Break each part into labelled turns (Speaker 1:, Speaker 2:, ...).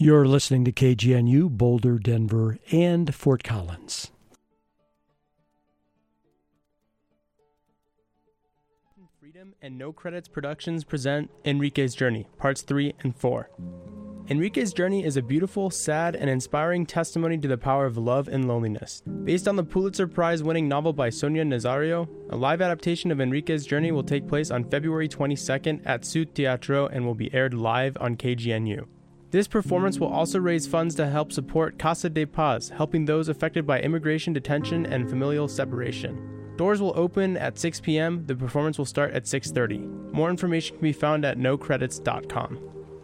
Speaker 1: You're listening to KGNU, Boulder, Denver, and Fort Collins.
Speaker 2: Freedom and No Credits Productions present Enrique's Journey, Parts 3 and 4. Enrique's Journey is a beautiful, sad, and inspiring testimony to the power of love and loneliness. Based on the Pulitzer Prize-winning novel by Sonia Nazario, a live adaptation of Enrique's Journey will take place on February 22nd at Sud Teatro and will be aired live on KGNU. This performance will also raise funds to help support Casa de Paz, helping those affected by immigration detention and familial separation. Doors will open at 6 p.m. The performance will start at 6:30. More information can be found at nocredits.com.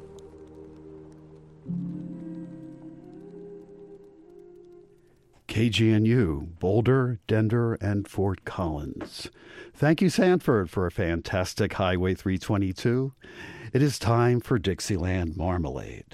Speaker 3: KGNU, Boulder, Denver, and Fort Collins. Thank you, Sanford, for a fantastic Highway 322. It is time for Dixieland Marmalade.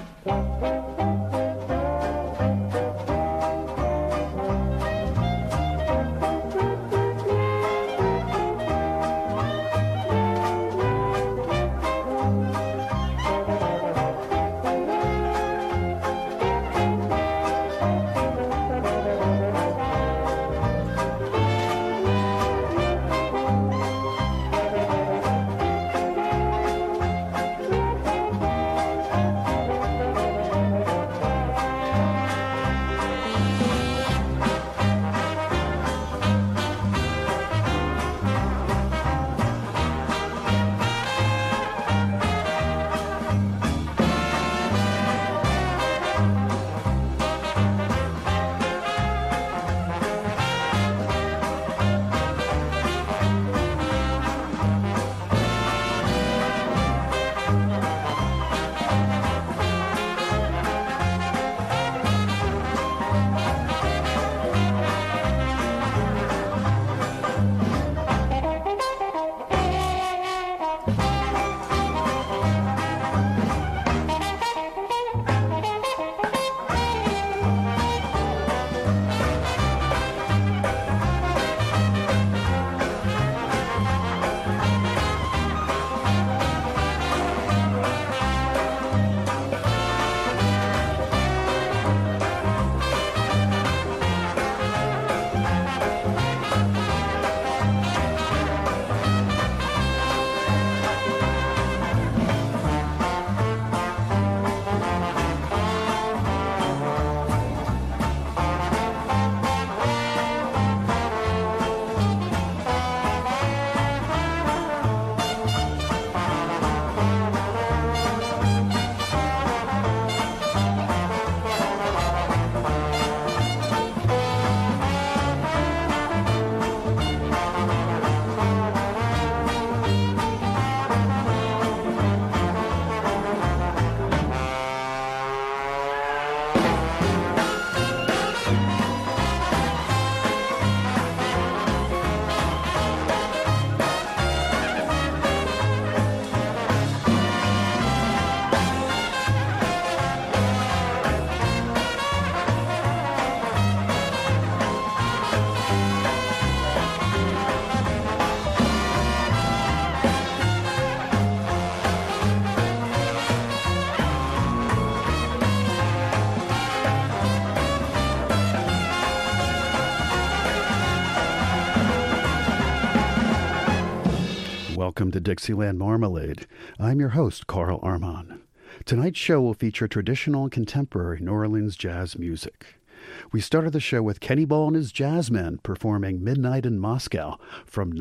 Speaker 3: Welcome to Dixieland Marmalade. I'm your host, Carl Armon. Tonight's show will feature traditional and contemporary New Orleans jazz music. We started the show with Kenny Ball and his Jazzmen performing Midnight in Moscow from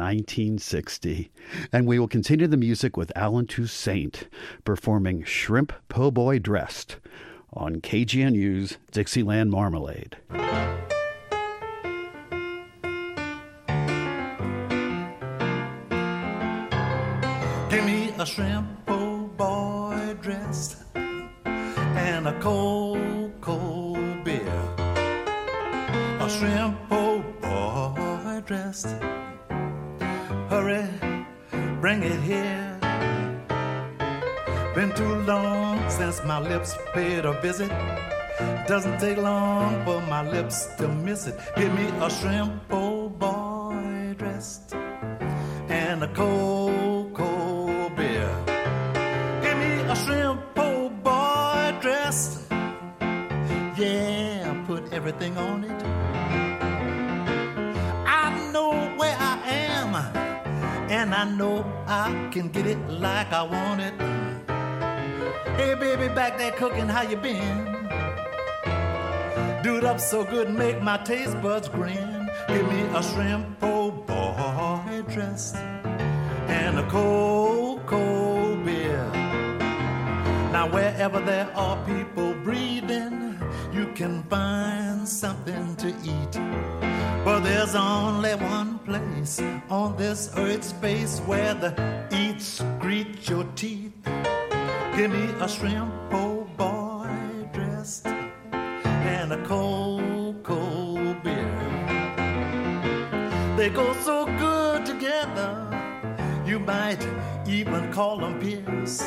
Speaker 3: 1960. And we will continue the music with Alan Toussaint performing Shrimp Po' Boy Dressed on KGNU's Dixieland Marmalade.
Speaker 4: Give me a shrimp po' boy dressed and a cold, cold beer. A shrimp po' boy dressed. Hurry, bring it here. Been too long since my lips paid a visit. Doesn't take long for my lips to miss it. Give me a shrimp po' boy dressed and a cold, cold beer. Give me a shrimp po' boy dressed everything on it. I know where I am, and I know I can get it like I want it. Hey baby, back there cooking, how you been? Do it up so good, make my taste buds grin. Give me a shrimp po' boy dressed and a cold, cold beer. Now wherever there are people breathing, you can find something to eat. But there's only one place on this earth space where the eats greet your teeth. Give me a shrimp po' boy dressed and a cold, cold beer. They go so good together, you might even call them peers.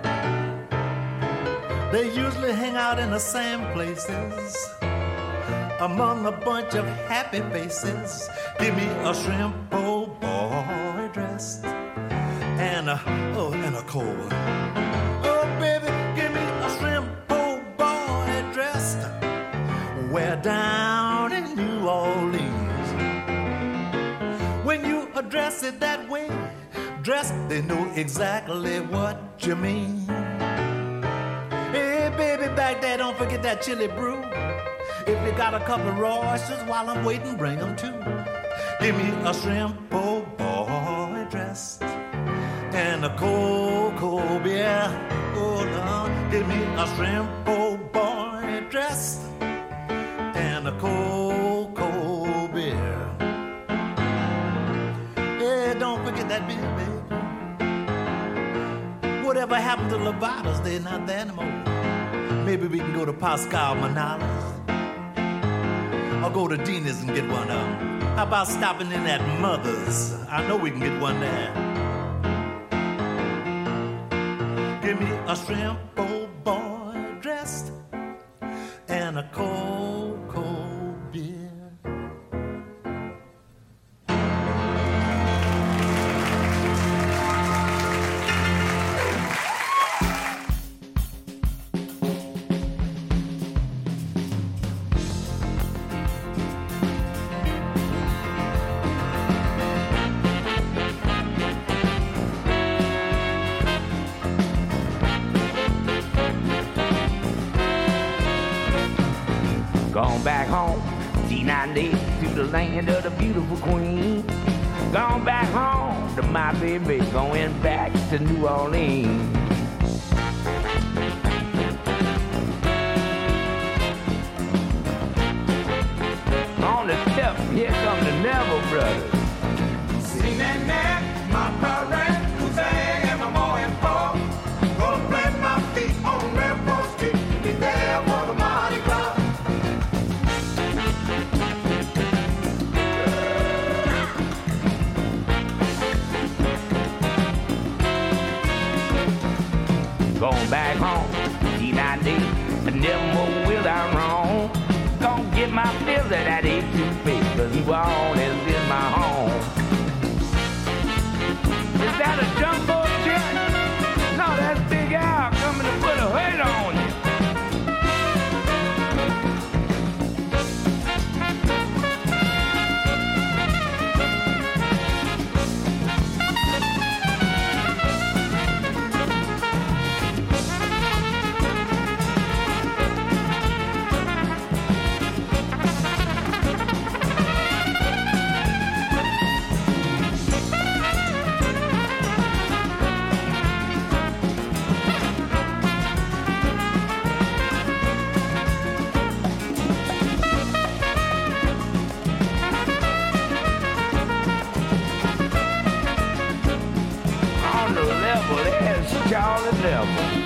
Speaker 4: They usually hang out in the same places, among a bunch of happy faces. Give me a shrimp po' boy dressed and a cold. Oh baby, give me a shrimp po' boy dressed. We're down in New Orleans. When you address it that way, dressed, they know exactly what you mean. Hey baby, back there, don't forget that chili brew. If you got a couple of raw oysters while I'm waiting, bring them too. Give me a shrimp po' boy dressed and a cold, cold beer. Oh Lord, give me a shrimp po' boy dressed and a cold, cold beer. Hey, don't forget that beer, baby. Whatever happened to Lovatos? They're not there anymore. Maybe we can go to Pascal Manala's or go to Dina's and get one of them. How about stopping in at Mother's? I know we can get one there. Give me a shrimp po' boy dressed and a cold, cold beer.
Speaker 5: Gone back home, D90 to the land of the beautiful queen. Gone back home to my baby, going back to New Orleans. On the step, here come the Neville brothers.
Speaker 6: Sing that neck, my parrot, Hussein, and my boy and Paul. Gonna plant my feet on Railroad Street, be there for the Mardi Gras.
Speaker 5: Going back home, D90, and never more will I roam. Gonna get my fill of that A2 cause New Orleans is my home. Is that a jumbo jet? No, that's Big Al coming to put a hurt on you. Charlie Neville.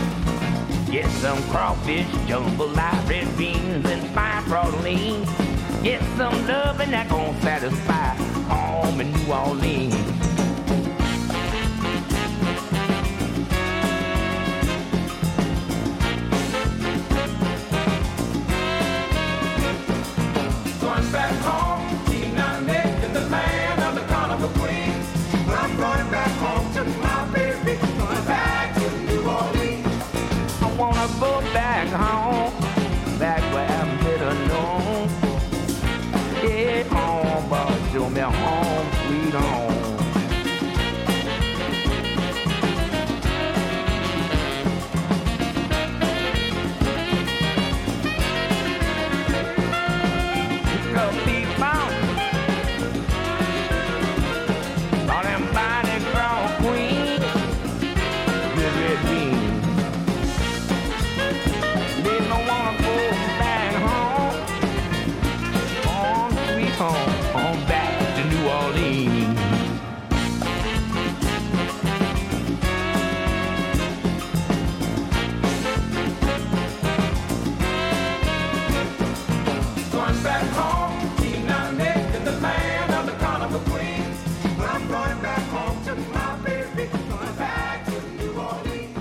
Speaker 5: Get some crawfish, jungle live red beans, and fine protein. Get some love and that gon' satisfy home in New Orleans.
Speaker 6: Going back home, Tina Nick in the land of the carnival queens. I'm going back home to my baby, going back to New Orleans.
Speaker 5: I wanna go back home, back where I'm better known. Yeah, home, but show me home, sweet home. Could be found. All them body crown queens, good red beans. They don't wanna go back home, home, sweet home, home back to New Orleans.
Speaker 6: Going back home, Tina Nick in the land of the carnival queens. I'm going back home to my baby, going back to New Orleans.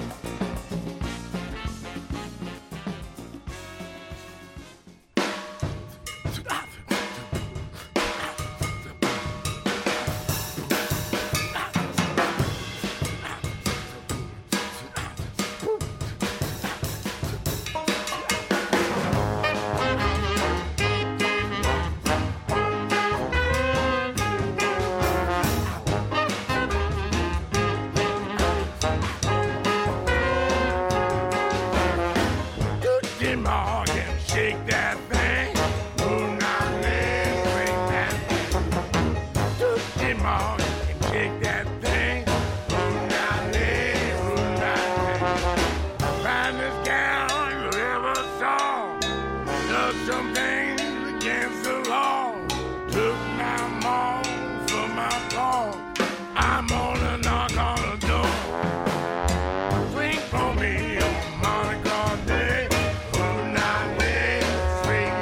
Speaker 7: Good morning, shake that thing. Move now, let's break that thing. Good morning, shake that thing. Move now, let's move that thing. Find this gal you ever saw. Does some things against the law. Took my mom from my paw. I'm gonna knock on the door. Swing for me on Mardi Gras Day. Move now, let's swing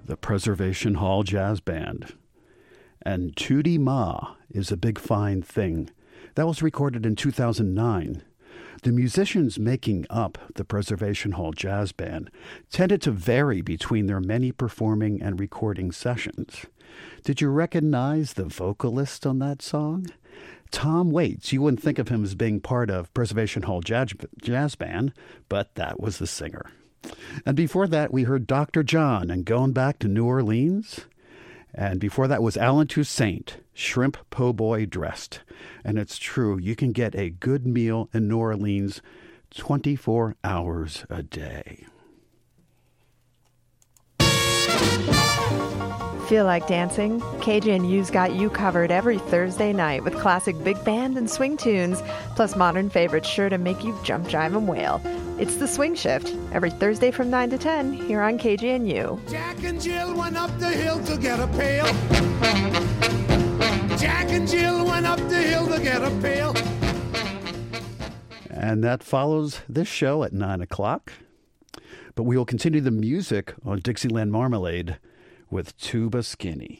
Speaker 3: the Preservation Hall Jazz Band. And Tootie Ma is a big fine thing. That was recorded in 2009. The musicians making up the Preservation Hall Jazz Band tended to vary between their many performing and recording sessions. Did you recognize the vocalist on that song? Tom Waits. You wouldn't think of him as being part of Preservation Hall Jazz Band, but that was the singer. And before that, we heard Dr. John and Going Back to New Orleans. And before that was Alan Toussaint, Shrimp Po' Boy Dressed. And it's true, you can get a good meal in New Orleans 24 hours a day.
Speaker 8: Feel like dancing? KGNU's got you covered every Thursday night with classic big band and swing tunes, plus modern favorites sure to make you jump, jive, and wail. It's The Swing Shift, every Thursday from 9 to 10 here on KGNU.
Speaker 6: Jack and Jill went up the hill to get a pail. Jack and Jill went up the hill to get a pail.
Speaker 3: And that follows this show at 9 o'clock. But we will continue the music on Dixieland Marmalade with Tuba Skinny.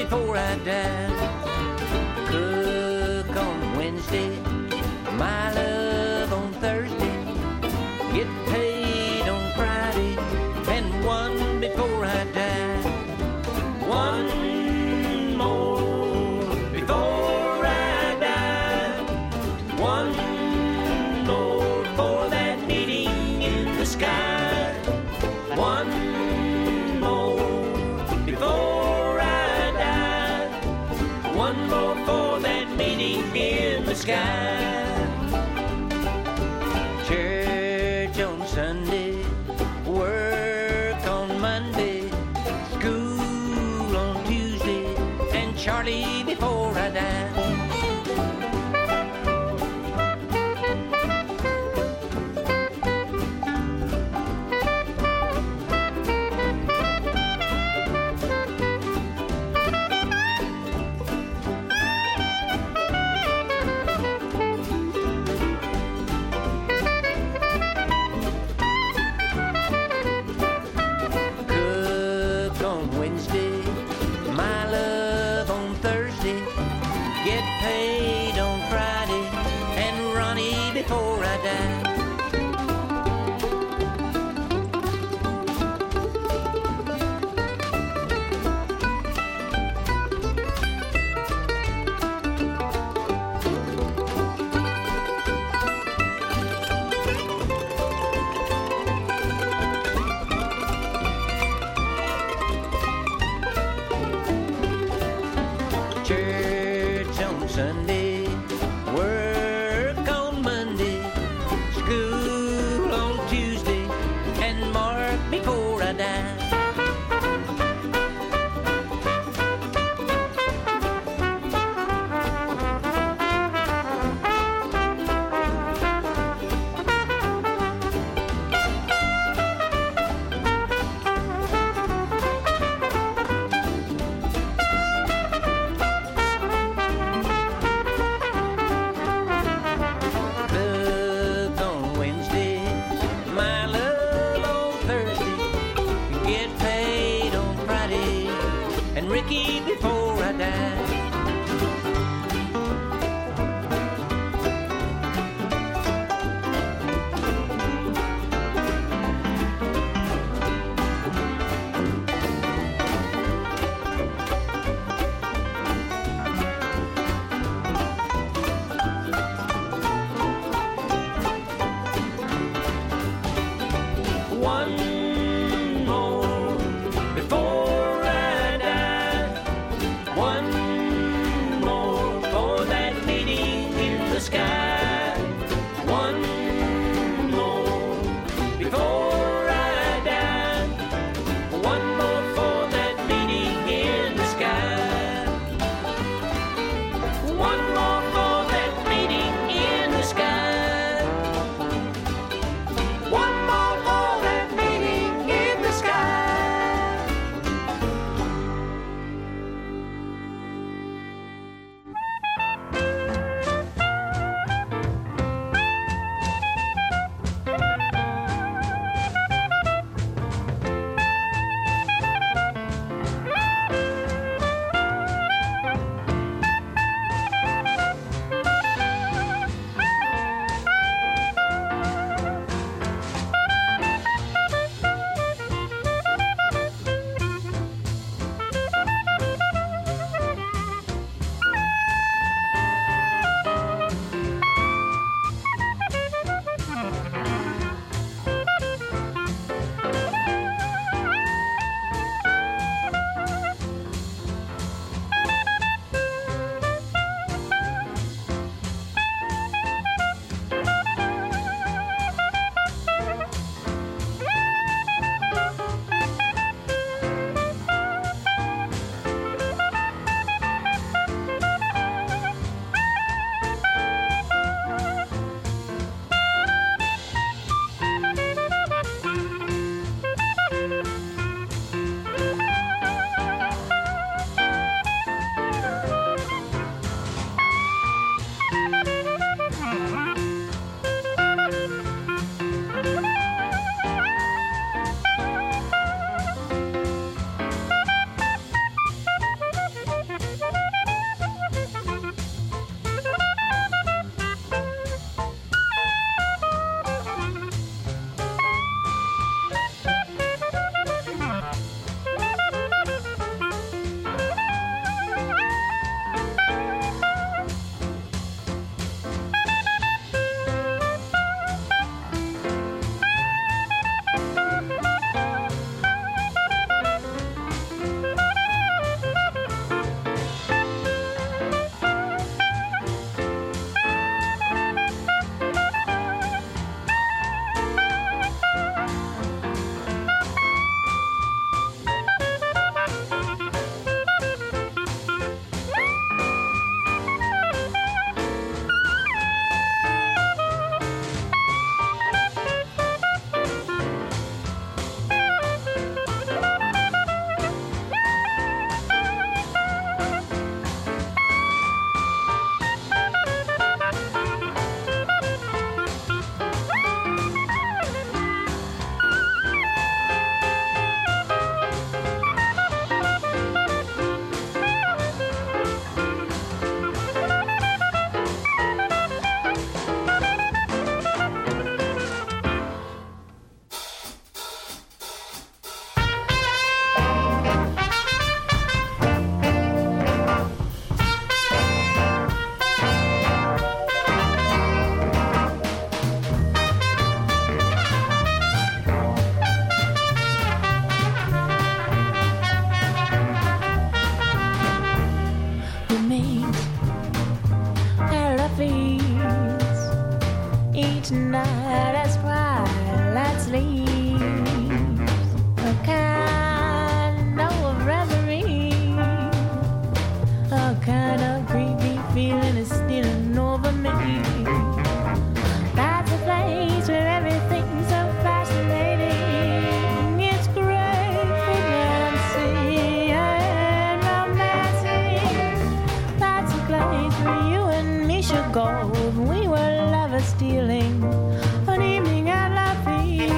Speaker 9: before I die. Cook on Wednesday, my love on Thursday, get paid on Friday, and one before I die. One more before I die. One more for that meeting in the sky. One more before I die. One more for that meeting in the sky. Church on Sunday, work on Monday, school on Tuesday, and Charlie before I die. Cook on Wednesday, my love on Thursday, get paid on Friday, and Ronnie before I die. Church on Sunday, work on Monday, school on Tuesday, and Mark before I die. Cook on Wednesday, my love on Thursday, get paid on Friday, and Ricky before I die. One more before I die. One more for that meeting in the sky. One more before I die. One more for that meeting in the sky. One more for that meeting in the sky. One more for that meeting in the sky.
Speaker 10: go. We were lovers stealing an evening at Lafitte.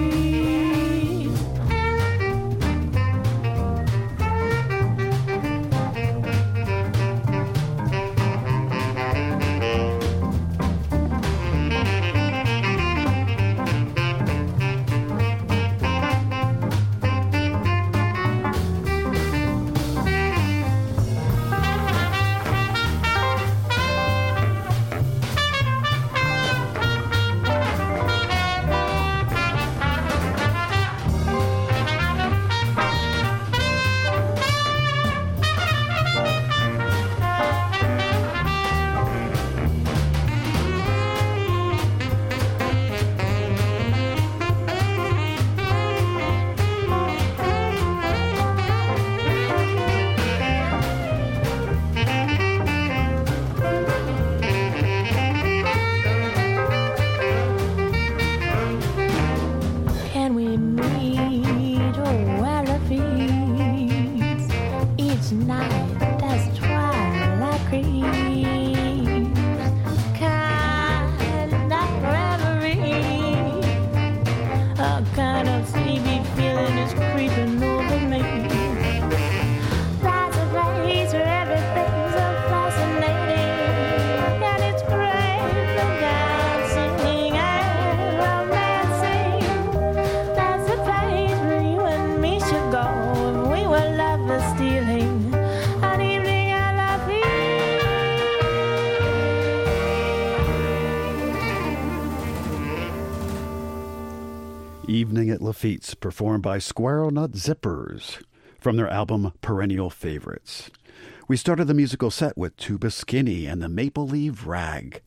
Speaker 3: Evening at Lafitte's, performed by Squirrel Nut Zippers from their album Perennial Favorites. We started the musical set with Tuba Skinny and the Maple Leaf Rag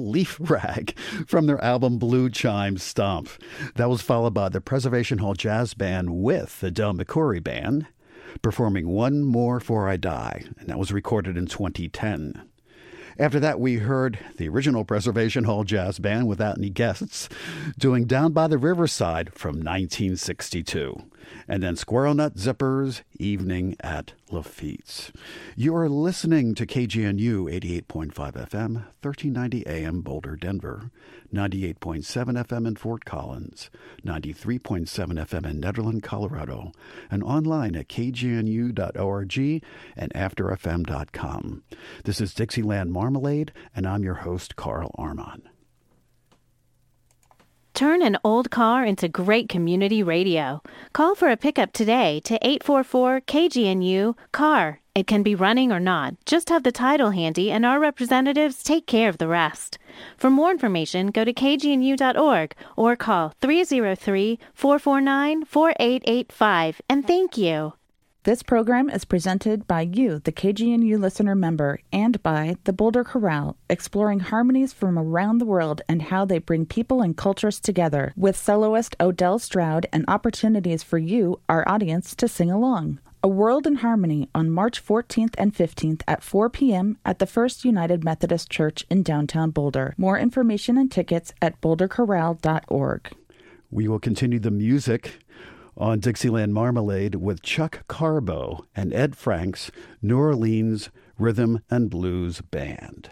Speaker 3: from their album Blue Chime Stomp. That was followed by the Preservation Hall Jazz Band with the Del McCoury Band, performing One More 'Fore I Die, and that was recorded in 2010. After that, we heard the original Preservation Hall Jazz Band without any guests doing Down by the Riverside from 1962. And then Squirrel Nut Zippers, Evening at Lafitte's. You are listening to KGNU 88.5 FM, 1390 AM Boulder, Denver, 98.7 FM in Fort Collins, 93.7 FM in Nederland, Colorado, and online at kgnu.org and afterfm.com. This is Dixieland Marmalade, and I'm your host, Carl Armon.
Speaker 11: Turn an old car into great community radio. Call for a pickup today to 844-KGNU-CAR. It can be running or not. Just have the title handy and our representatives take care of the rest. For more information, go to kgnu.org or call 303-449-4885. And thank you.
Speaker 12: This program is presented by you, the KGNU listener member, and by the Boulder Chorale, exploring harmonies from around the world and how they bring people and cultures together, with soloist Odell Stroud and opportunities for you, our audience, to sing along. A World in Harmony on March 14th and 15th at 4 p.m. at the First United Methodist Church in downtown Boulder. More information and tickets at boulderchorale.org.
Speaker 3: We will continue the music on Dixieland Marmalade with Chuck Carbo and Ed Frank's New Orleans Rhythm and Blues Band.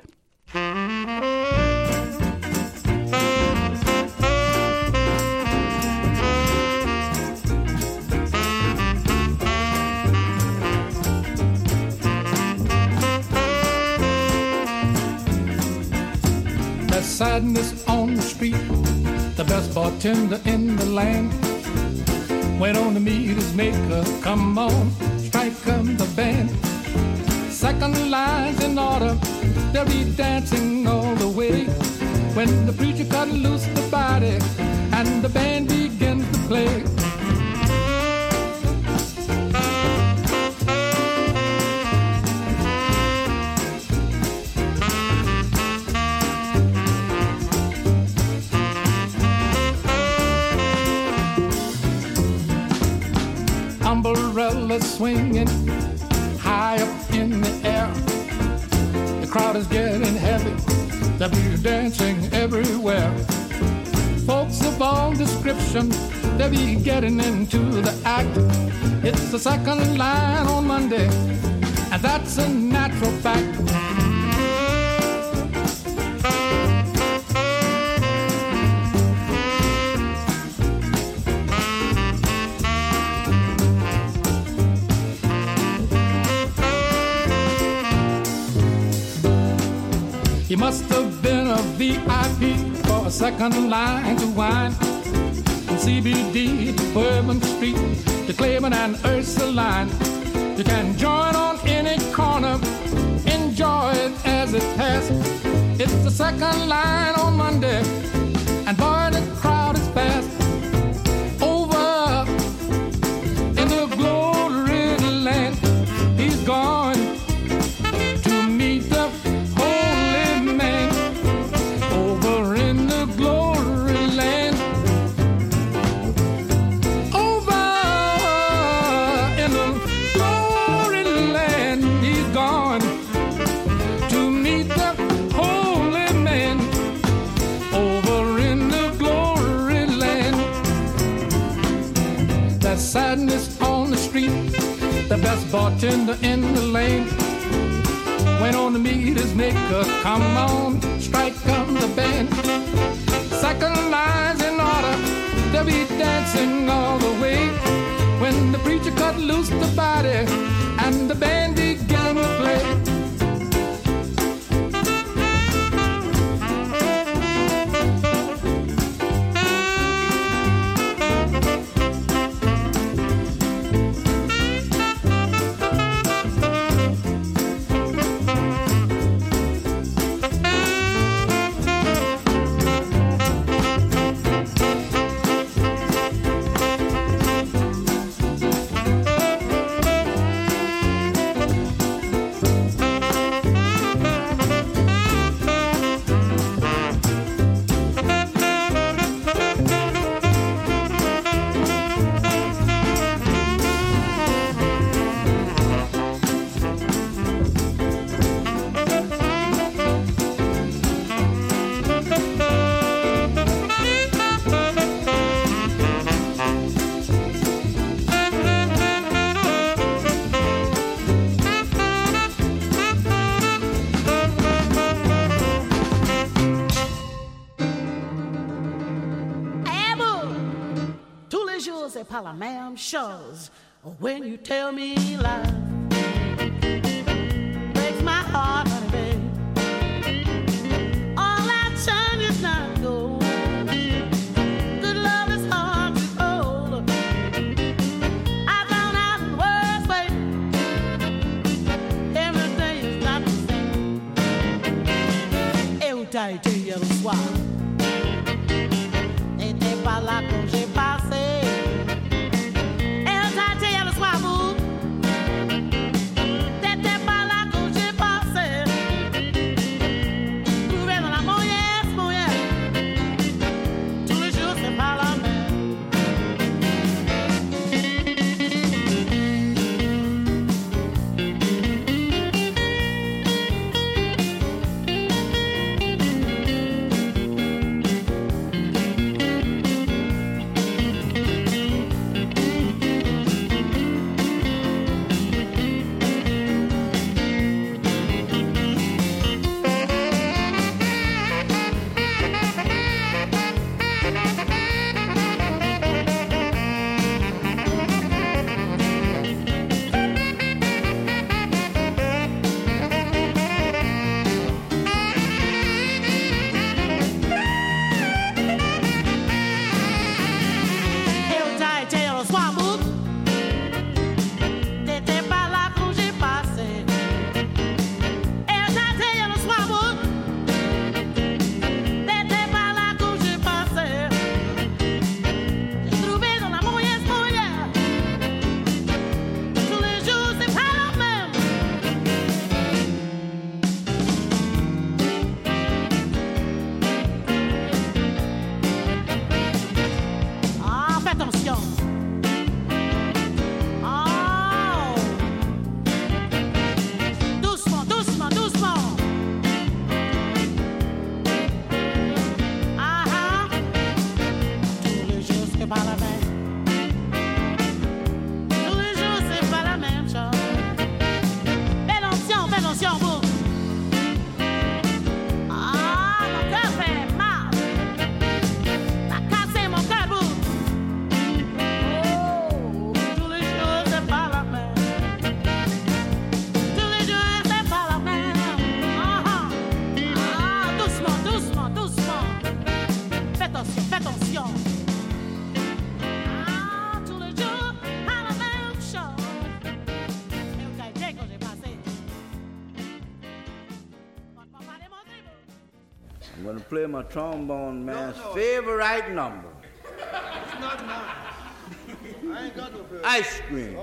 Speaker 6: There's sadness on the street, the best bartender in the land. Wait on the meet his maker, come on, strike come the band. Second line's in order, they'll be dancing all the way. When the preacher cut loose the body, and the band begins to play. Umbrellas swinging high up in the air. The crowd is getting heavy, they'll be dancing everywhere. Folks of all description, they'll be getting into the act. It's the second line on Monday, and that's a natural fact. He must have been a VIP for a second line to wine. From CBD to Bourbon Street to Claiborne and Ursuline. You can join on any corner, enjoy it as it passes. It's the second line on Monday, and boy, the crowd is fast. Over in the glory land, he's gone to meet the holy man. Over in the glory land, over in the glory land, he's gone to meet the holy man. Over in the glory land, that sadness on the street, the best bartender in the lane. Went on to meet his maker, come on, strike up the band. Second line's in order, they'll be dancing all the way. When the preacher cut loose the body and the band began to play.
Speaker 13: Palamam shows when you tell me lies. Breaks my heart, honey, babe. All that shine is not gold. Good love is hard to hold. I found out the worst way. Everything is not the same. Et où t'as été hier le soir? T'étais pas là quand j'ai passé.
Speaker 14: I'm going to play my trombone man's favorite number.
Speaker 15: It's not mine. I ain't got no favorite.
Speaker 14: Ice cream.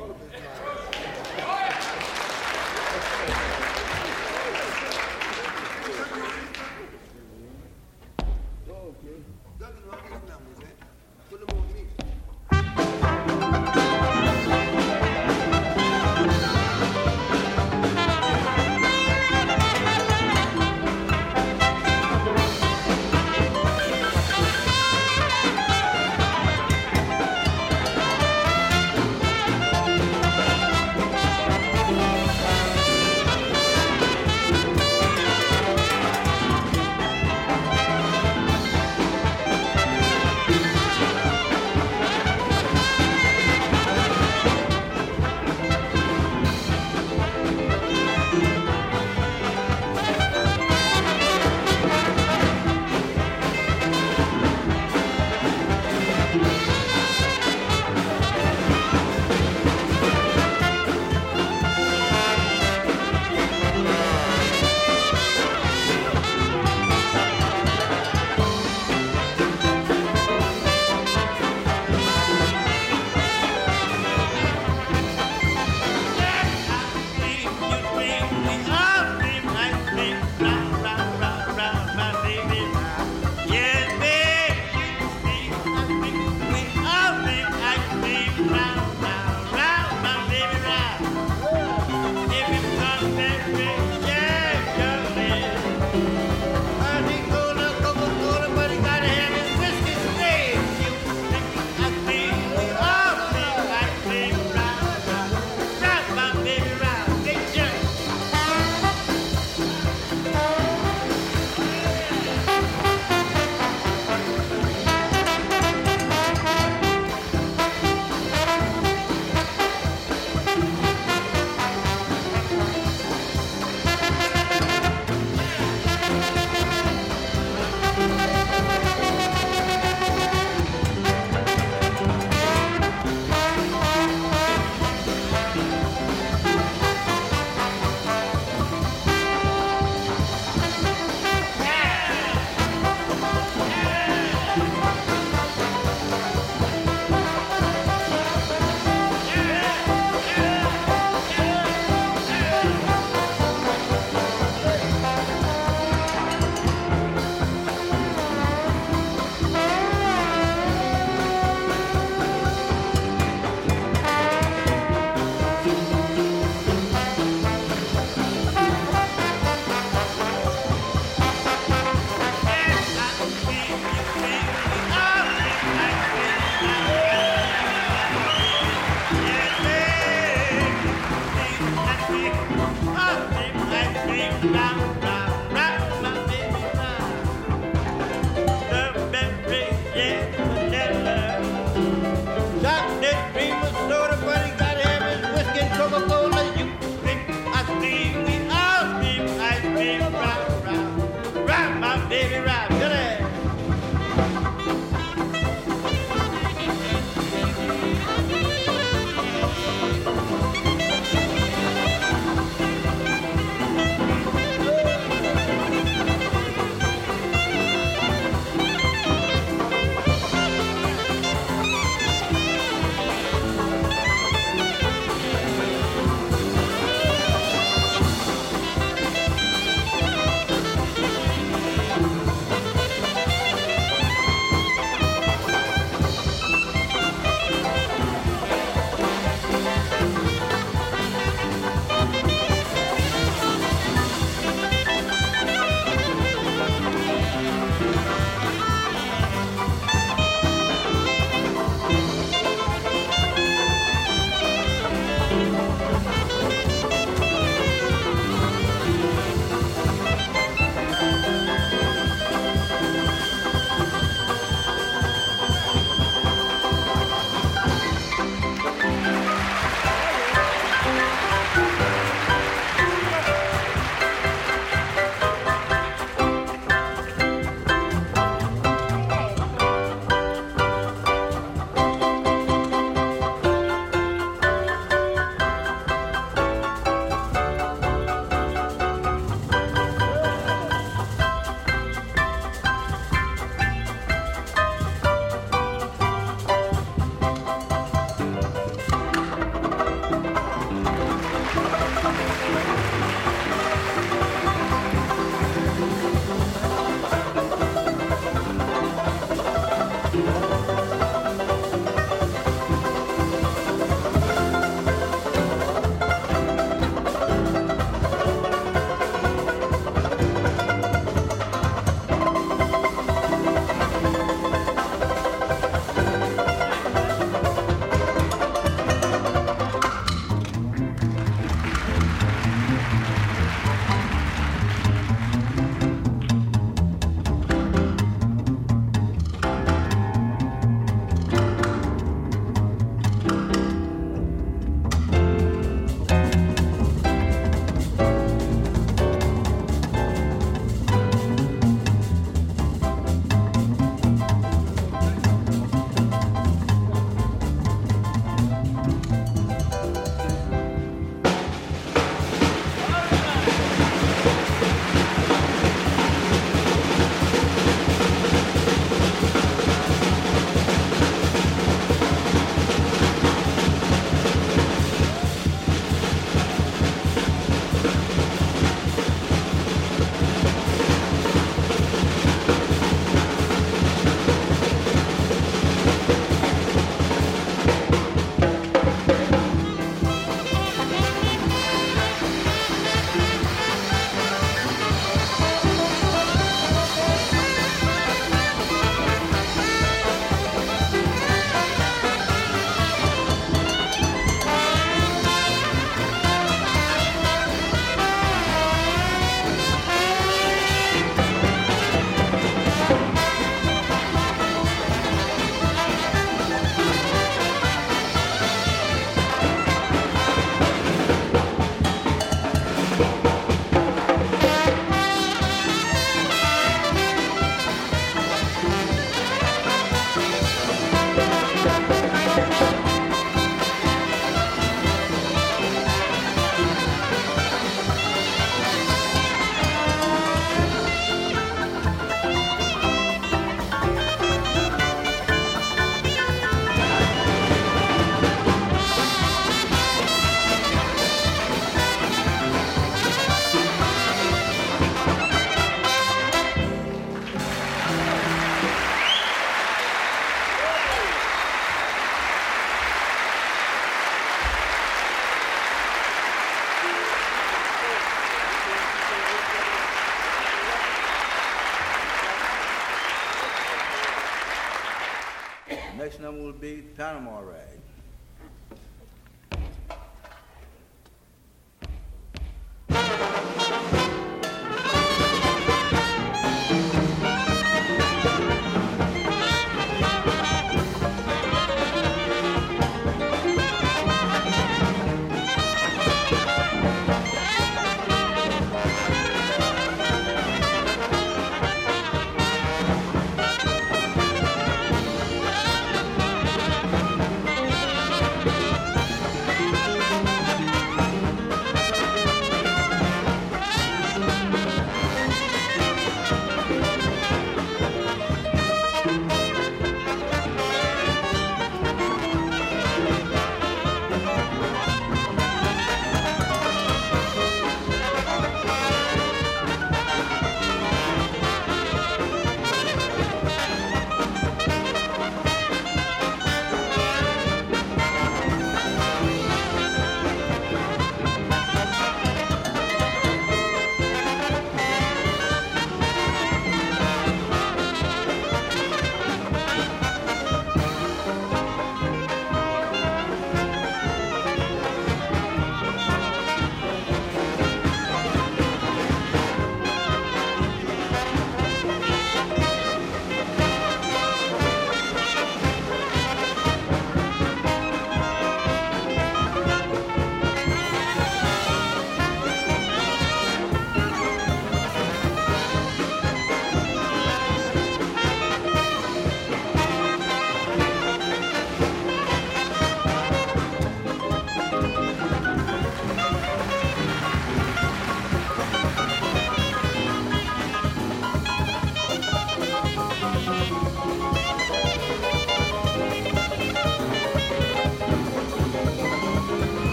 Speaker 14: next number will be Panama Rag.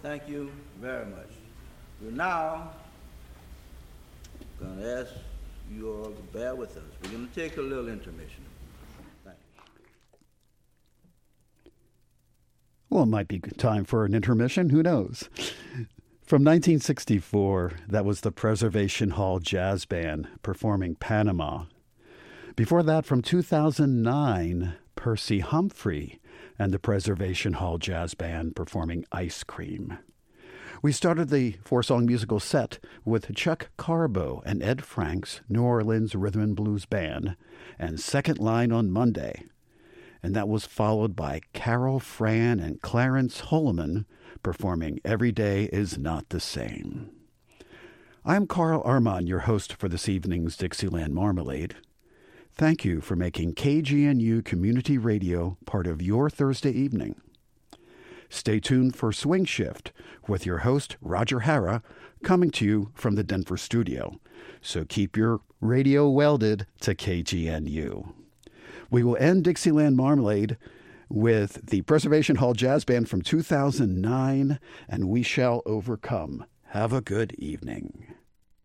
Speaker 14: Thank you very much. We're now going to ask you all to bear with us. We're going to take a little intermission. Thank you.
Speaker 3: Well, it might be time for an intermission. Who knows? From 1964, that was the Preservation Hall Jazz Band performing Panama. Before that, from 2009, Percy Humphrey and the Preservation Hall Jazz Band performing Ice Cream. We started the four-song musical set with Chuck Carbo and Ed Frank's New Orleans Rhythm and Blues Band and Second Line on Monday. And that was followed by Carol Fran and Clarence Holloman performing Every Day Is Not the Same. I'm Carl Armand, your host for this evening's Dixieland Marmalade. Thank you for making KGNU Community Radio part of your Thursday evening. Stay tuned for Swing Shift with your host, Roger Hara, coming to you from the Denver studio. So keep your radio welded to KGNU. We will end Dixieland Marmalade with the Preservation Hall Jazz Band from 2009, and We Shall Overcome. Have a good evening.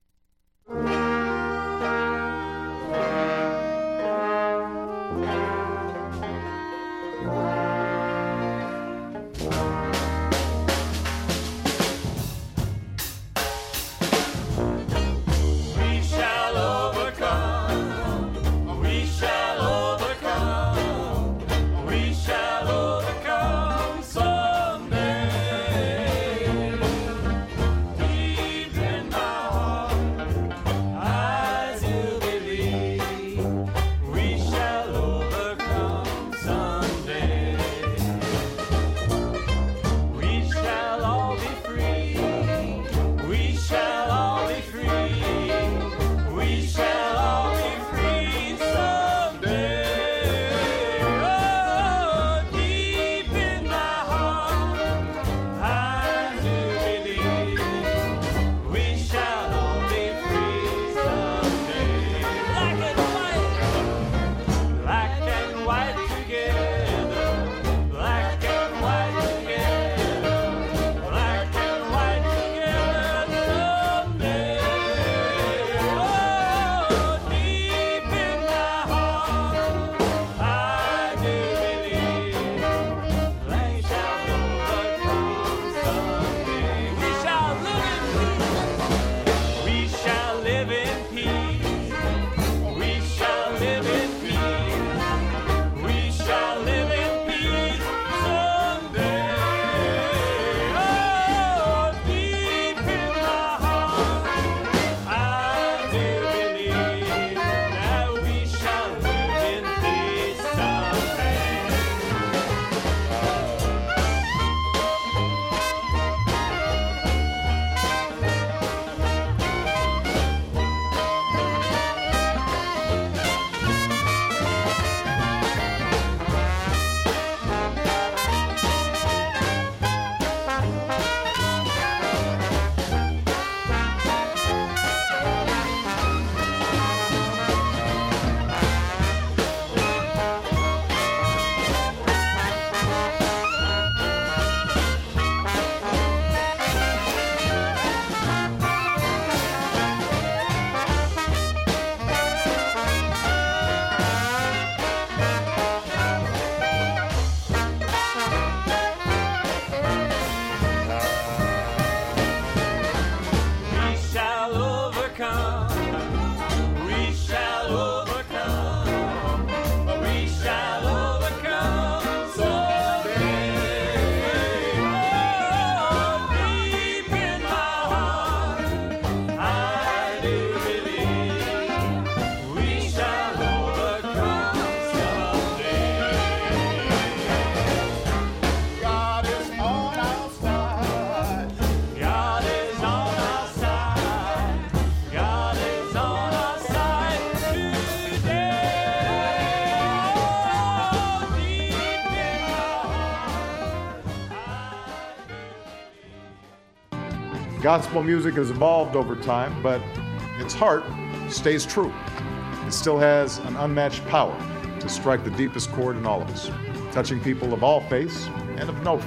Speaker 16: Gospel music has evolved over time, but its heart stays true. It still has an unmatched power to strike the deepest chord in all of us, touching people of all faiths and of no faith.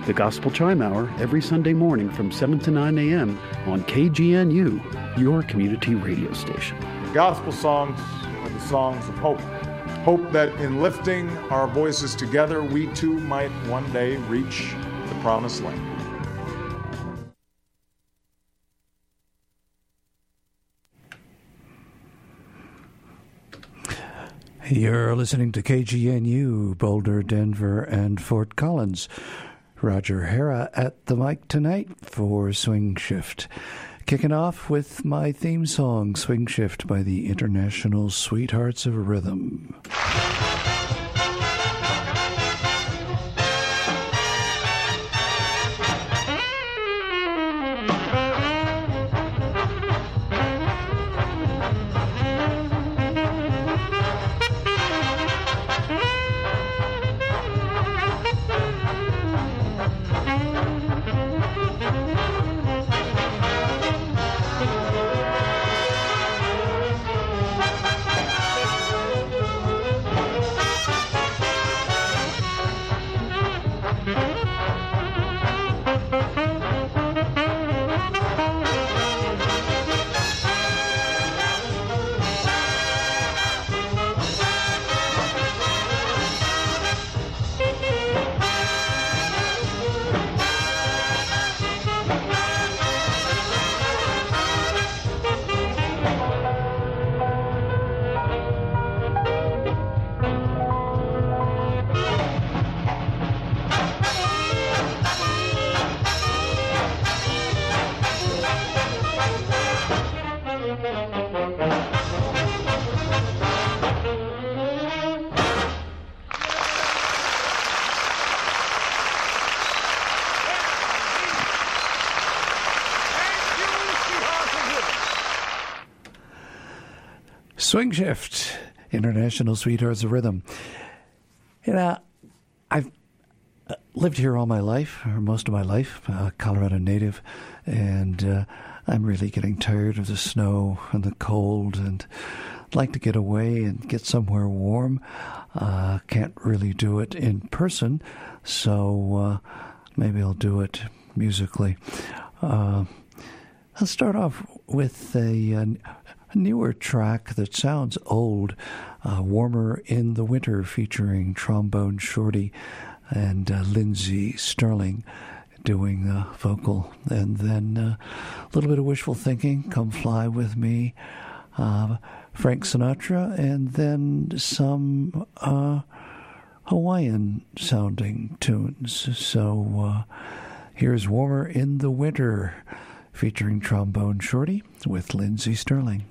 Speaker 3: The Gospel Chime Hour every Sunday morning from 7 to 9 a.m. on KGNU, your community radio station.
Speaker 16: The gospel songs are the songs of hope. Hope that in lifting our voices together, we too might one day reach the promised land.
Speaker 17: You're listening to KGNU, Boulder, Denver, and Fort Collins. Roger Hara at the mic tonight for Swing Shift. Kicking off with my theme song, Swing Shift by the International Sweethearts of Rhythm. Swing Shift, International Sweethearts of Rhythm. You know, I've lived here all my life, or most of my life, Colorado native, and I'm really getting tired of the snow and the cold, and I'd like to get away and get somewhere warm. Can't really do it in person, so maybe I'll do it musically. I'll start off with a newer track that sounds old, Warmer in the Winter, featuring Trombone Shorty and Lindsey Sterling doing vocal. And then a little bit of wishful thinking, Come Fly With Me, Frank Sinatra, and then some Hawaiian-sounding tunes. So here's Warmer in the Winter, featuring Trombone Shorty with Lindsey Sterling.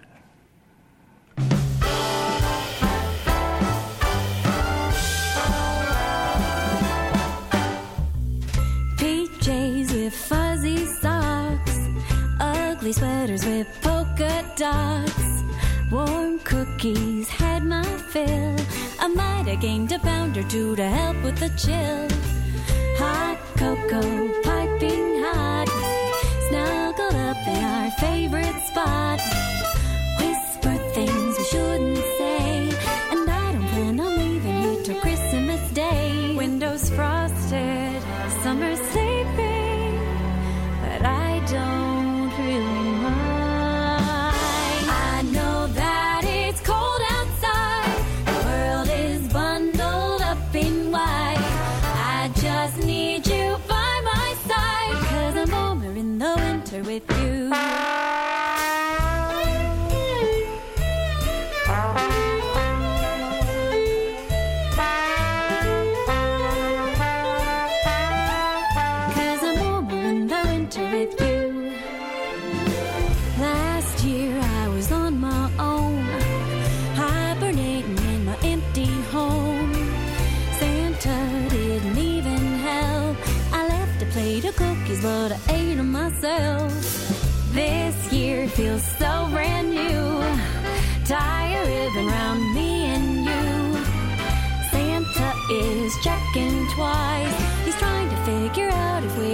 Speaker 18: PJs with fuzzy socks, ugly sweaters with polka dots, warm cookies had my fill. I might have gained a pound or two to help with the chill. Hot cocoa, piping hot, snuggled up in our favorite spot. Whisper things we shouldn't say, and I don't plan on leaving here till Christmas Day. Windows frosted, summer sleeping, but I don't really mind. I know that it's cold outside, the world is bundled up in white. I just need you by my side, 'cause I'm warmer in the winter with you. But I ate them myself. This year feels so brand new. Tie a ribbon round me and you. Santa is checking twice. He's trying to figure out if we